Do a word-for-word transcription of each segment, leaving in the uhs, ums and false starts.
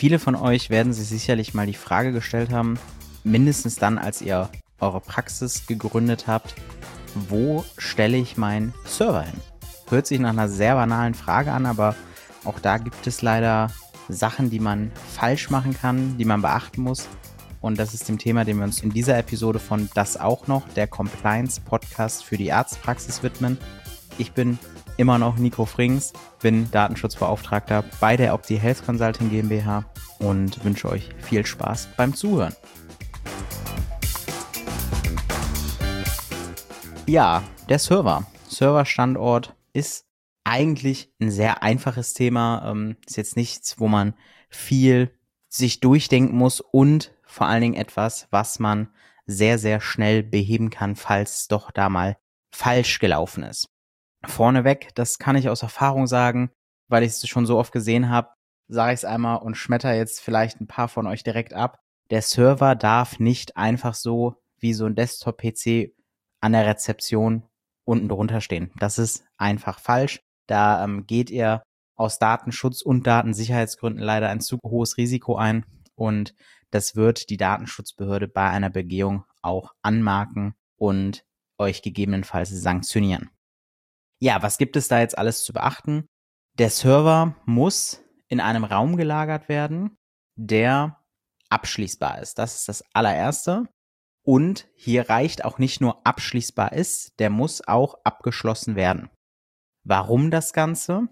Viele von euch werden sich sicherlich mal die Frage gestellt haben, mindestens dann, als ihr eure Praxis gegründet habt, wo stelle ich meinen Server hin? Hört sich nach einer sehr banalen Frage an, aber auch da gibt es leider Sachen, die man falsch machen kann, die man beachten muss. Und das ist dem Thema, dem wir uns in dieser Episode von Das auch noch, der Compliance-Podcast für die Arztpraxis widmen. Ich bin immer noch Nico Frings, bin Datenschutzbeauftragter bei der Opti Health Consulting GmbH und wünsche euch viel Spaß beim Zuhören. Ja, der Server. Serverstandort ist eigentlich ein sehr einfaches Thema. Ähm, ist jetzt nichts, wo man viel sich durchdenken muss und vor allen Dingen etwas, was man sehr, sehr schnell beheben kann, falls es doch da mal falsch gelaufen ist. Vorneweg, das kann ich aus Erfahrung sagen, weil ich es schon so oft gesehen habe, sage ich es einmal und schmetter jetzt vielleicht ein paar von euch direkt ab. Der Server darf nicht einfach so wie so ein Desktop-P C an der Rezeption unten drunter stehen. Das ist einfach falsch. Da ähm, geht ihr aus Datenschutz- und Datensicherheitsgründen leider ein zu hohes Risiko ein und das wird die Datenschutzbehörde bei einer Begehung auch anmarken und euch gegebenenfalls sanktionieren. Ja, was gibt es da jetzt alles zu beachten? Der Server muss in einem Raum gelagert werden, der abschließbar ist. Das ist das allererste. Und hier reicht auch nicht nur abschließbar ist, der muss auch abgeschlossen werden. Warum das Ganze?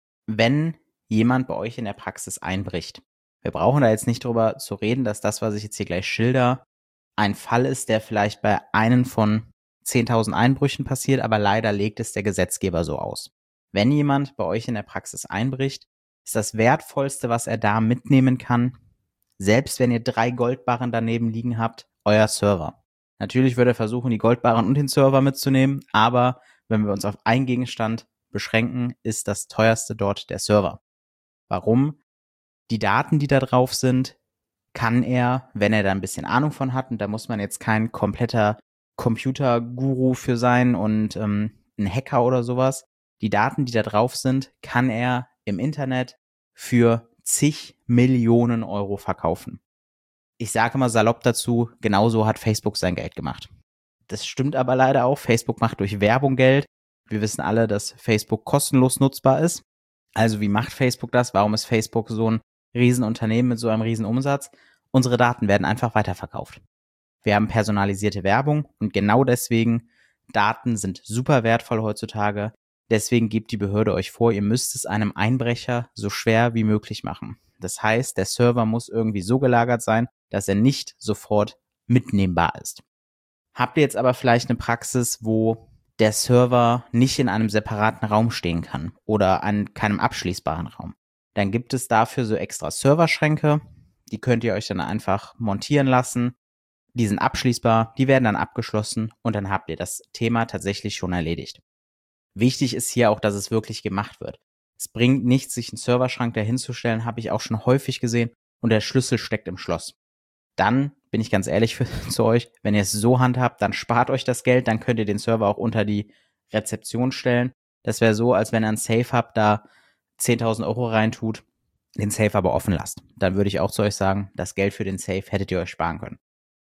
Wenn jemand bei euch in der Praxis einbricht. Wir brauchen da jetzt nicht drüber zu reden, dass das, was ich jetzt hier gleich schilder, ein Fall ist, der vielleicht bei einem von zehntausend Einbrüchen passiert, aber leider legt es der Gesetzgeber so aus. Wenn jemand bei euch in der Praxis einbricht, ist das Wertvollste, was er da mitnehmen kann, selbst wenn ihr drei Goldbarren daneben liegen habt, euer Server. Natürlich würde er versuchen, die Goldbarren und den Server mitzunehmen, aber wenn wir uns auf einen Gegenstand beschränken, ist das teuerste dort der Server. Warum? Die Daten, die da drauf sind, kann er, wenn er da ein bisschen Ahnung von hat, und da muss man jetzt kein kompletter Computerguru für sein und ähm, ein Hacker oder sowas, die Daten, die da drauf sind, kann er im Internet für zig Millionen Euro verkaufen. Ich sage mal salopp dazu, genauso hat Facebook sein Geld gemacht. Das stimmt aber leider auch, Facebook macht durch Werbung Geld. Wir wissen alle, dass Facebook kostenlos nutzbar ist. Also wie macht Facebook das? Warum ist Facebook so ein Riesenunternehmen mit so einem Riesenumsatz? Unsere Daten werden einfach weiterverkauft. Wir haben personalisierte Werbung und genau deswegen, Daten sind super wertvoll heutzutage. Deswegen gibt die Behörde euch vor, ihr müsst es einem Einbrecher so schwer wie möglich machen. Das heißt, der Server muss irgendwie so gelagert sein, dass er nicht sofort mitnehmbar ist. Habt ihr jetzt aber vielleicht eine Praxis, wo der Server nicht in einem separaten Raum stehen kann oder an keinem abschließbaren Raum, dann gibt es dafür so extra Serverschränke, die könnt ihr euch dann einfach montieren lassen. Die sind abschließbar, die werden dann abgeschlossen und dann habt ihr das Thema tatsächlich schon erledigt. Wichtig ist hier auch, dass es wirklich gemacht wird. Es bringt nichts, sich einen Serverschrank dahinzustellen, habe ich auch schon häufig gesehen und der Schlüssel steckt im Schloss. Dann bin ich ganz ehrlich für, zu euch, wenn ihr es so handhabt, dann spart euch das Geld, dann könnt ihr den Server auch unter die Rezeption stellen. Das wäre so, als wenn ihr ein Safe habt, da zehntausend Euro reintut, den Safe aber offen lasst. Dann würde ich auch zu euch sagen, das Geld für den Safe hättet ihr euch sparen können.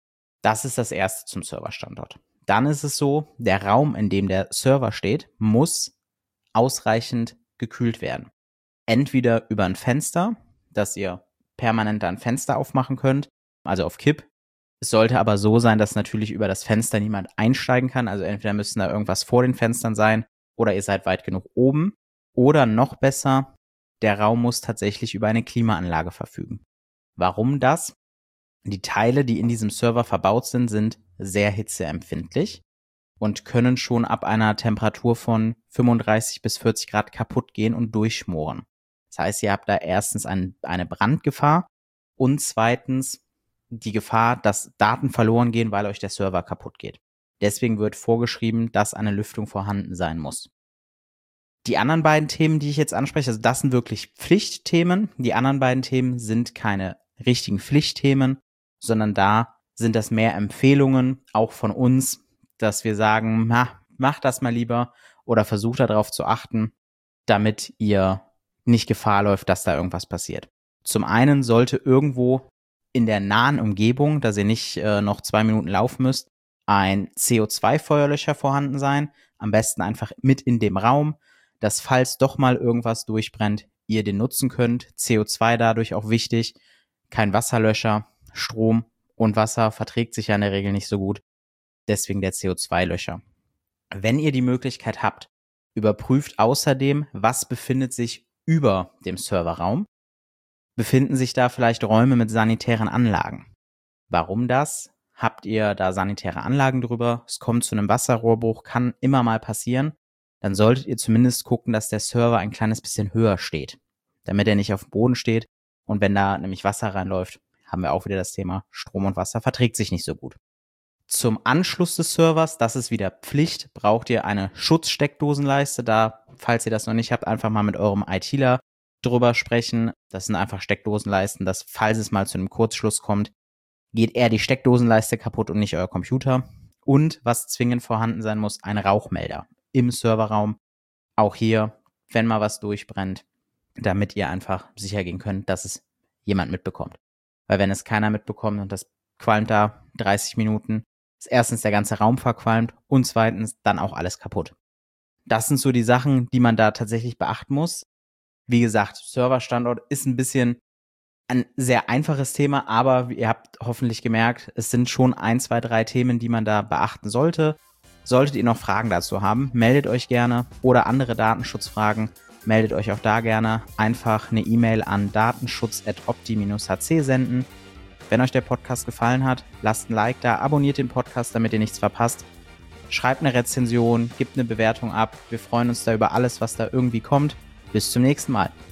Das ist das Erste zum Serverstandort. Dann ist es so, der Raum, in dem der Server steht, muss ausreichend gekühlt werden. Entweder über ein Fenster, dass ihr permanent ein Fenster aufmachen könnt, also auf Kipp. Es sollte aber so sein, dass natürlich über das Fenster niemand einsteigen kann. Also entweder müssen da irgendwas vor den Fenstern sein oder ihr seid weit genug oben. Oder noch besser, der Raum muss tatsächlich über eine Klimaanlage verfügen. Warum das? Die Teile, die in diesem Server verbaut sind, sind sehr hitzeempfindlich und können schon ab einer Temperatur von fünfunddreißig bis vierzig Grad kaputt gehen und durchschmoren. Das heißt, ihr habt da erstens ein, eine Brandgefahr und zweitens die Gefahr, dass Daten verloren gehen, weil euch der Server kaputt geht. Deswegen wird vorgeschrieben, dass eine Lüftung vorhanden sein muss. Die anderen beiden Themen, die ich jetzt anspreche, also das sind wirklich Pflichtthemen. Die anderen beiden Themen sind keine richtigen Pflichtthemen, sondern da sind das mehr Empfehlungen, auch von uns, dass wir sagen, na, macht das mal lieber oder versucht darauf zu achten, damit ihr nicht Gefahr läuft, dass da irgendwas passiert. Zum einen sollte irgendwo in der nahen Umgebung, dass ihr nicht äh, noch zwei Minuten laufen müsst, ein C O zwei Feuerlöscher vorhanden sein. Am besten einfach mit in dem Raum, dass falls doch mal irgendwas durchbrennt, ihr den nutzen könnt. C O zwei dadurch auch wichtig. Kein Wasserlöscher, Strom und Wasser verträgt sich ja in der Regel nicht so gut. Deswegen der C O zwei Löscher. Wenn ihr die Möglichkeit habt, überprüft außerdem, was befindet sich über dem Serverraum. Befinden sich da vielleicht Räume mit sanitären Anlagen? Warum das? Habt ihr da sanitäre Anlagen drüber? Es kommt zu einem Wasserrohrbruch, kann immer mal passieren. Dann solltet ihr zumindest gucken, dass der Server ein kleines bisschen höher steht, damit er nicht auf dem Boden steht. Und wenn da nämlich Wasser reinläuft, haben wir auch wieder das Thema Strom und Wasser verträgt sich nicht so gut. Zum Anschluss des Servers, das ist wieder Pflicht, braucht ihr eine Schutzsteckdosenleiste. Da, falls ihr das noch nicht habt, einfach mal mit eurem ITler drüber sprechen. Das sind einfach Steckdosenleisten, dass, falls es mal zu einem Kurzschluss kommt, geht eher die Steckdosenleiste kaputt und nicht euer Computer. Und was zwingend vorhanden sein muss, ein Rauchmelder im Serverraum. Auch hier, wenn mal was durchbrennt, damit ihr einfach sicher gehen könnt, dass es jemand mitbekommt. Weil wenn es keiner mitbekommt und das qualmt da dreißig Minuten, ist erstens der ganze Raum verqualmt und zweitens dann auch alles kaputt. Das sind so die Sachen, die man da tatsächlich beachten muss. Wie gesagt, Serverstandort ist ein bisschen ein sehr einfaches Thema, aber ihr habt hoffentlich gemerkt, es sind schon ein, zwei, drei Themen, die man da beachten sollte. Solltet ihr noch Fragen dazu haben, meldet euch gerne oder andere Datenschutzfragen, meldet euch auch da gerne. Einfach eine E-Mail an datenschutz at opti dash h c senden. Wenn euch der Podcast gefallen hat, lasst ein Like da, abonniert den Podcast, damit ihr nichts verpasst. Schreibt eine Rezension, gebt eine Bewertung ab. Wir freuen uns da über alles, was da irgendwie kommt. Bis zum nächsten Mal.